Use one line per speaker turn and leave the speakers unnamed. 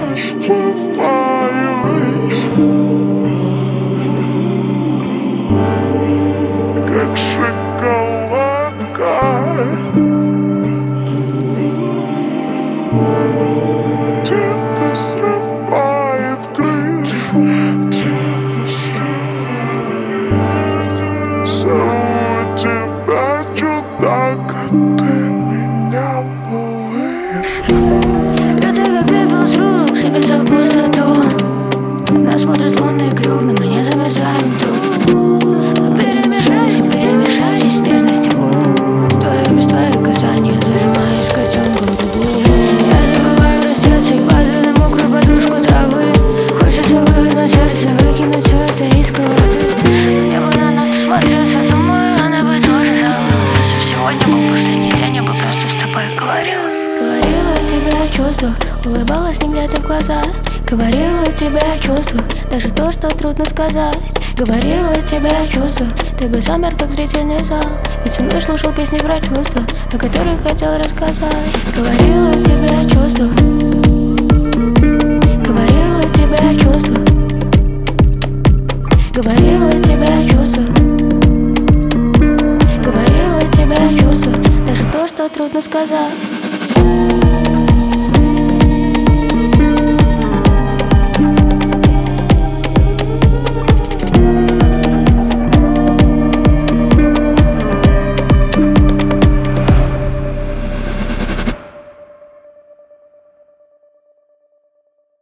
расплываюсь, как шоколадка. Тебя срывает крышу, тебя срывает. Все у тебя чудак, а ты меня малыш.
Лёты как пепел с рук, сыпется в пустоту. Нас смотрит лунный клюв, но мы не замерзаем тут. Перемешались нежность и тепло. Стоя без твоих касаний, зажимаешь котенку губу. Я забываю, растет судьба на мокрую подушку травы. Хочется вывернуть сердце, выкинуть все это из головы. Я бы на нас смотрелся, думаю, она бы тоже забыла. Если б сегодня был последний день, я бы просто с тобой говорила. Говорила тебе о чувствах, улыбалась, не глядя в глаза. Говорила тебе о чувствах, даже то, что трудно сказать. Говорила тебе о чувствах, ты бы замер, как зрительный зал. Ведь со мной слушал песни про чувства, о которых хотел рассказать. Говорила тебе о чувствах, говорила тебе о чувствах, говорила тебе о чувствах, говорила тебе о чувствах, даже то, что трудно сказать.